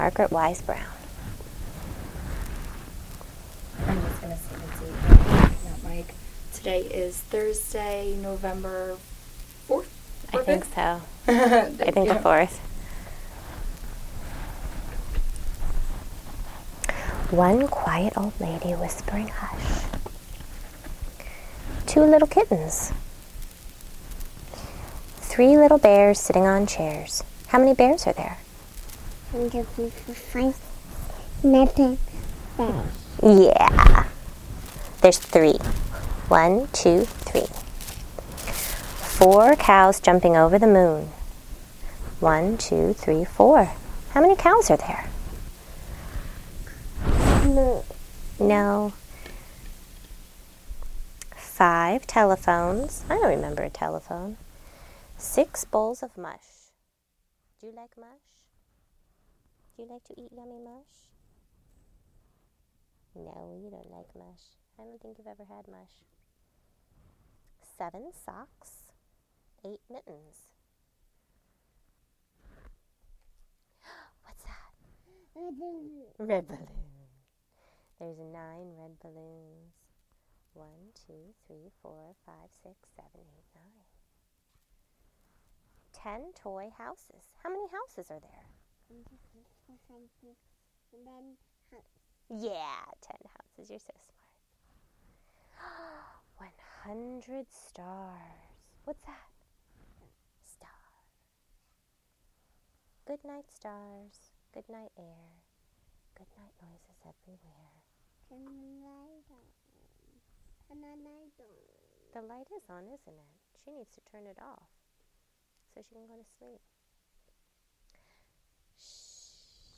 Margaret Wise Brown. I'm just going to say Lindsay, not Mike. Today is Thursday, November 4th? I think so. I think the 4th. One quiet old lady whispering hush. Two little kittens. Three little bears sitting on chairs. How many bears are there? 5, 7 bears. Yeah. There's 3. 1, 2, 3. 4 cows jumping over the moon. 1, 2, 3, 4. How many cows are there? No. 5 telephones. I don't remember a telephone. 6 bowls of mush. Do you like mush? Do you like to eat yummy mush? No, you don't like mush. I don't think you've ever had mush. 7 socks. 8 mittens. What's that? Red balloon. There's 9 red balloons. 1, 2, 3, 4, 5, 6, 7, 8, 9. 10 toy houses. How many houses are there? Yeah, 10 houses. You're so smart. 100 stars. What's that? Star. Good night, stars. Good night, air. Good night noises everywhere. The light is on, isn't it? She needs to turn it off so she can go to sleep. Shh.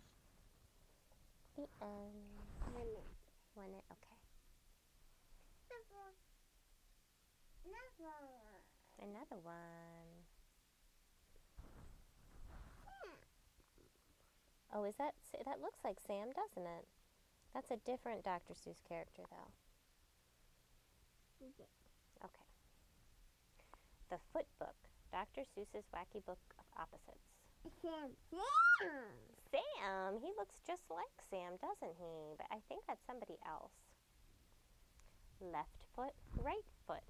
The end. 1 minute. Okay. Another one. Oh, is that looks like Sam, doesn't it? That's a different Dr. Seuss character, though. Okay. The Foot Book, Dr. Seuss's Wacky Book of Opposites. Sam! He looks just like Sam, doesn't he? But I think that's somebody else. Left foot, right foot.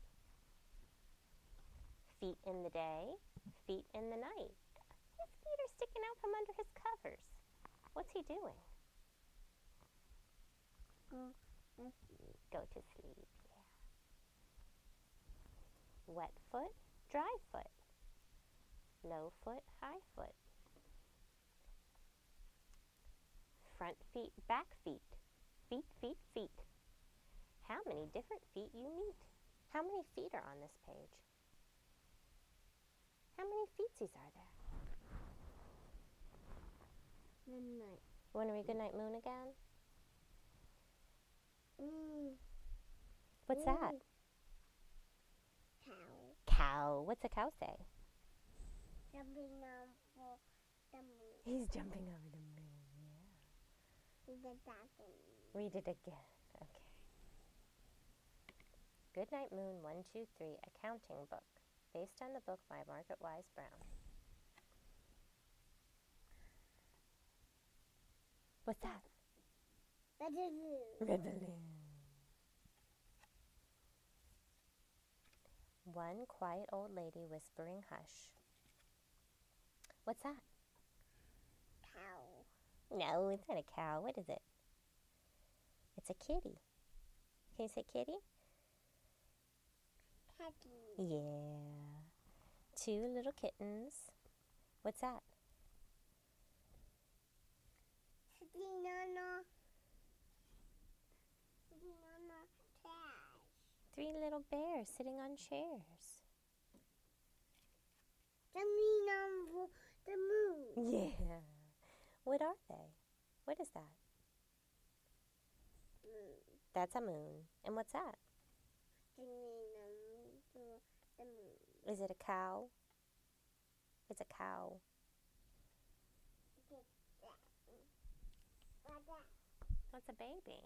Feet in the day, feet in the night. His feet are sticking out from under his covers. What's he doing? Go to sleep, yeah. Wet foot, dry foot. Low foot, high foot. Front feet, back feet. Feet, feet, feet. How many different feet you meet? How many feet are on this page? How many feetsies are there? Night. Want to read Goodnight Moon again? What's that? Cow. Cow. What's a cow say? Jumping over the moon. He's jumping over the moon, yeah. Read it again. Okay. Goodnight Moon 1, 2, 3, a counting book, based on the book by Margaret Wise Brown. What's that? Red balloon. One quiet old lady whispering hush. What's that? Cow. No, it's not a cow. What is it? It's a kitty. Can you say kitty? Catty. Yeah. 2 little kittens. What's that? Trash. 3 little bears sitting on chairs. Jumping over the moon. Yeah. What are they? What is that? Moon. That's a moon. And what's that? Jumping over the moon. Is it a cow? It's a cow. What's a baby?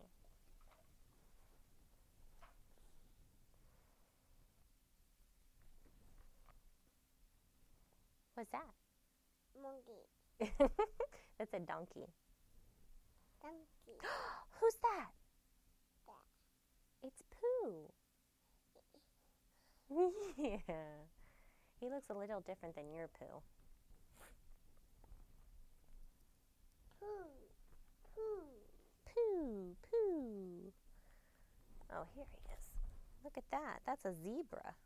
What's that? Monkey. That's a donkey. Donkey. Who's that? That. It's Pooh. Yeah. He looks a little different than your Pooh. Pooh. Pooh. Pooh, Pooh. Oh, here he is. Look at that. That's a zebra.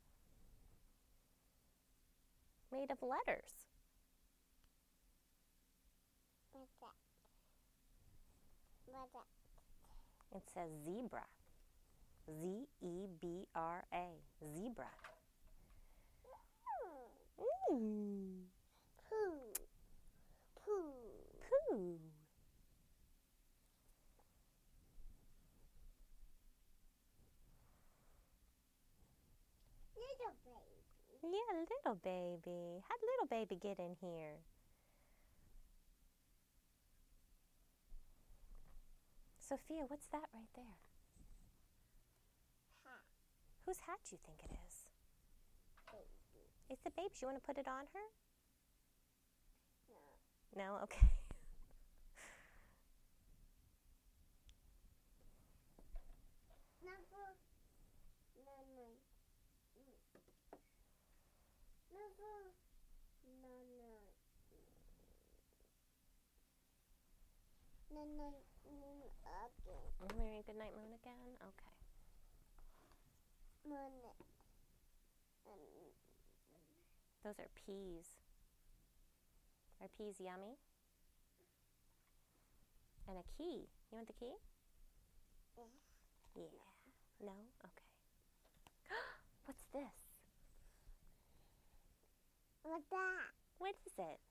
Made of letters. What's that? What's that? It says zebra. Z-E-B-R-A. Zebra. Mm. Pooh. Pooh. Pooh. Little baby. Yeah, little baby. How'd little baby get in here? Sophia, what's that right there? Hat. Whose hat do you think it is? Baby. It's the baby's. You want to put it on her? No. No? Okay. Number. No, no. Number. No, no. No, no. Okay. Mary, good night, Moon again? Okay. Moon. Those are peas. Are peas yummy? And a key. You want the key? Yeah. No? Okay. What's this? What's that? What is it?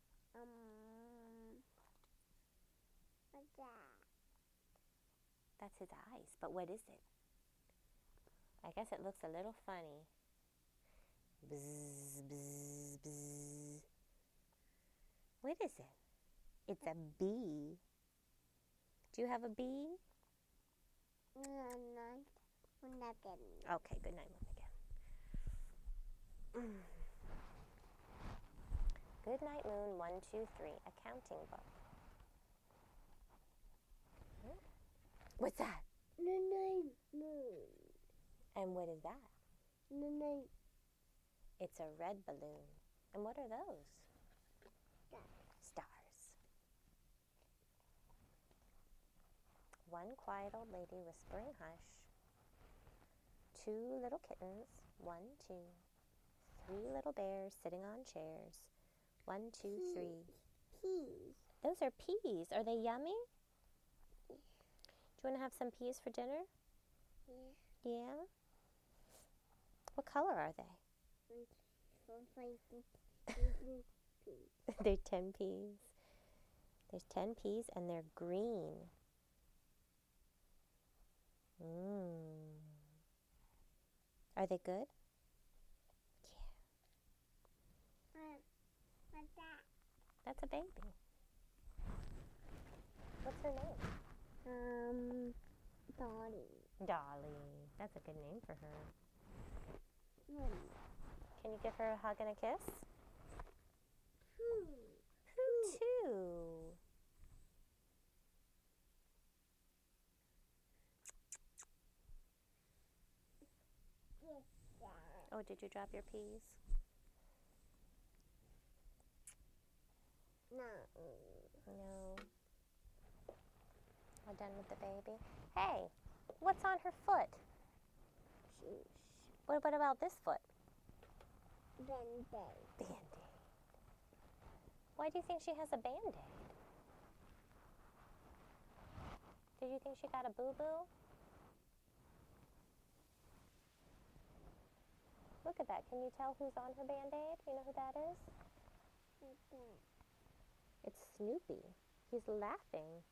What's that? That's his eyes. But what is it? I guess it looks a little funny. Bzz, bzz, bzz. What is it? It's a bee. Do you have a bee? No, no. Nothing. Okay, good night, Moon again. Good night, Moon 1, 2, 3, accounting book. What's that? No, no. And what is that? No, no. It's a red balloon. And what are those? Stars. One quiet old lady whispering hush. Two little kittens. 1, 2. 3 little bears sitting on chairs. 1, 2, 3. Peas. Those are peas. Are they yummy? Do you want to have some peas for dinner? Yeah. Yeah? What color are they? They're 10 peas. There's 10 peas and they're green. Mmm. Are they good? Yeah. What's that? That's a baby. What's her name? Dolly. Dolly. That's a good name for her. Mm. Can you give her a hug and a kiss? Pooh. Who too? Yes, sir. Oh, did you drop your peas? No. No. All done with the baby? Hey, what's on her foot? Shoes. What about this foot? Band-aid. Band-Aid. Why do you think she has a Band-Aid? Did you think she got a boo-boo? Look at that. Can you tell who's on her Band-Aid? You know who that is? What's that? It's Snoopy. He's laughing.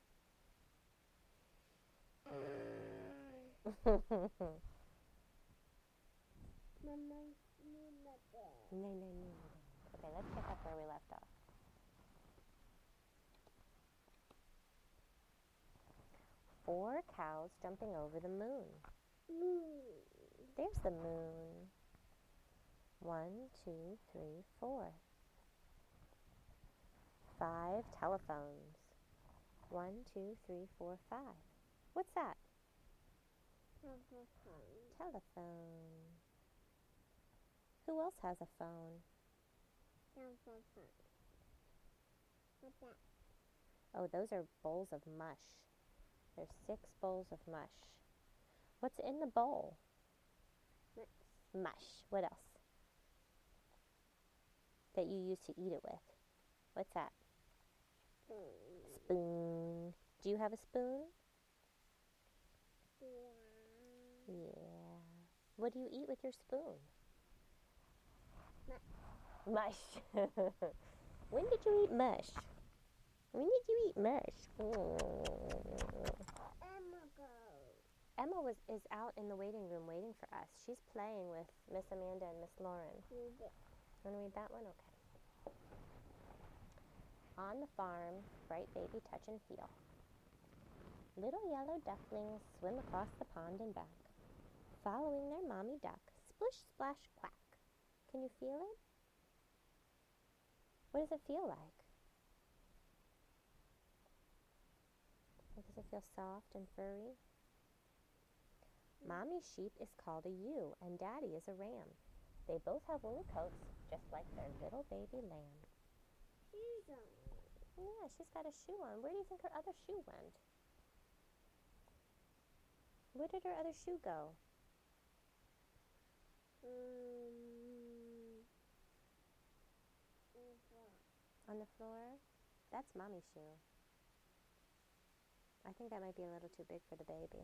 Mama, No. Okay, let's pick up where we left off. Four cows jumping over the moon. Moon. There's the moon. 1, 2, 3, 4. 5 telephones. 1, 2, 3, 4, 5. What's that? Telephone. Who else has a phone? What's that? Oh, those are bowls of mush. There's 6 bowls of mush. What's in the bowl? Mush. What else? That you use to eat it with. What's that? Spoon. Do you have a spoon? Yeah. What do you eat with your spoon? Mush. When did you eat mush? When did you eat mush? Emma is out in the waiting room waiting for us. She's playing with Miss Amanda and Miss Lauren. Want to read that one? Okay. On the farm, bright baby touch and feel. Little yellow ducklings swim across the pond and back, following their mommy duck. Splish, splash, quack. Can you feel it? What does it feel like? Does it feel soft and furry? Mommy sheep is called a ewe, and Daddy is a ram. They both have woolly coats, just like their little baby lamb. Yeah, she's got a shoe on. Where do you think her other shoe went? Where did her other shoe go? On the floor? That's Mommy's shoe. I think that might be a little too big for the baby.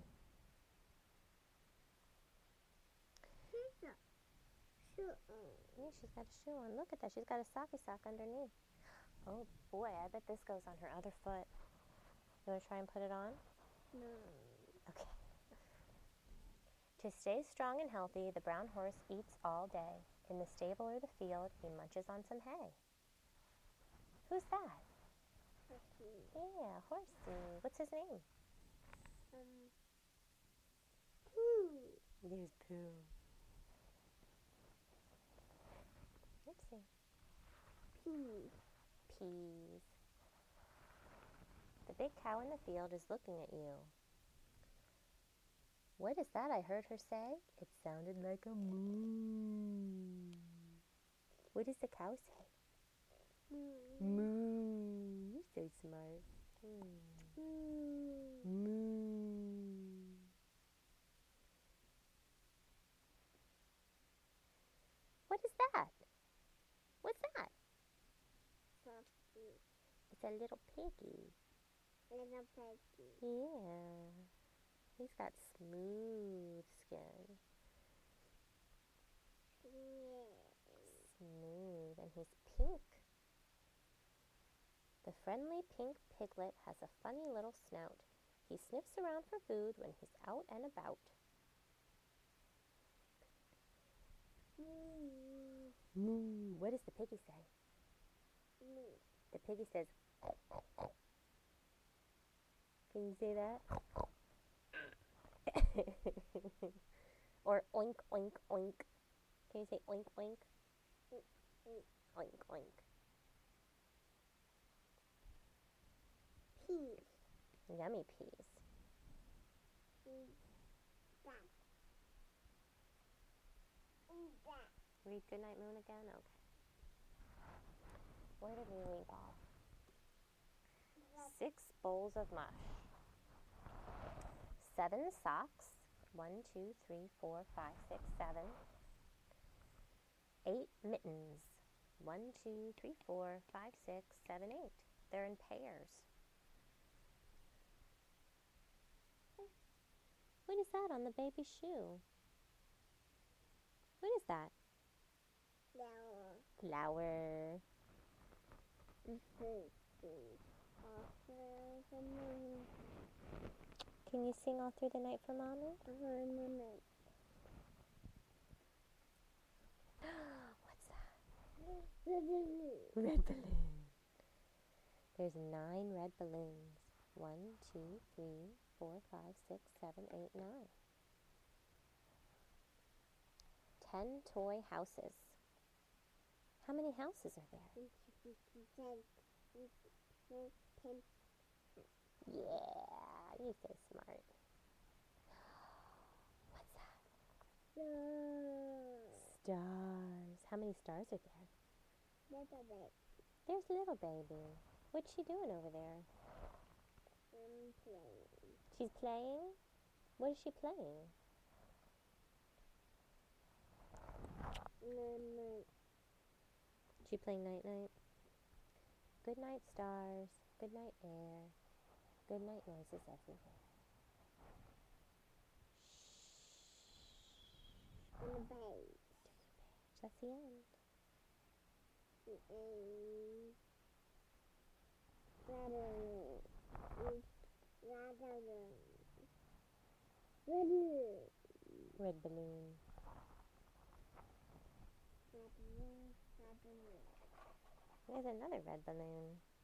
Yeah, she's got a shoe on. Look at that. She's got a socky sock underneath. Oh boy, I bet this goes on her other foot. You want to try and put it on? No. Okay. To stay strong and healthy, the brown horse eats all day. In the stable or the field, he munches on some hay. Who's that? Yeah, Horsey. What's his name? There's Pooh. Oopsie. Peas. The big cow in the field is looking at you. What is that I heard her say? It sounded like a moo. What does the cow say? Moo. You're so smart. Moo. What is that? What's that? It's a little piggy. Yeah. He's got smooth skin. Smooth. And he's pink. The friendly pink piglet has a funny little snout. He sniffs around for food when he's out and about. Moo. What does the piggy say? The piggy says, can you say that? Or oink, oink, oink. Can you say oink, oink? Oink, oink. Peas. Yummy peas. Read Goodnight Moon again? Okay. Where did we leave off? 6 bowls of mush. 7 socks. 1, 2, 3, 4, 5, 6, 7. 8 mittens. 1, 2, 3, 4, 5, 6, 7, 8. They're in pairs. What is that on the baby's shoe? What is that? Flower. Can you sing All Through the Night for Mommy? What's that? Red balloon. There's 9 red balloons. 1, 2, 3, 4, 5, 6, 7, 8, 9. 10 toy houses. How many houses are there? Ten. Yeah, you're so smart. What's that? No. Stars. How many stars are there? Little bit. There's little baby. What's she doing over there? Playing. She's playing? What is she playing? No. She playing night night? Good night, stars. Good night, air. Good night noises everywhere. Shh. On the base. That's the end. Red balloon. There's another red balloon.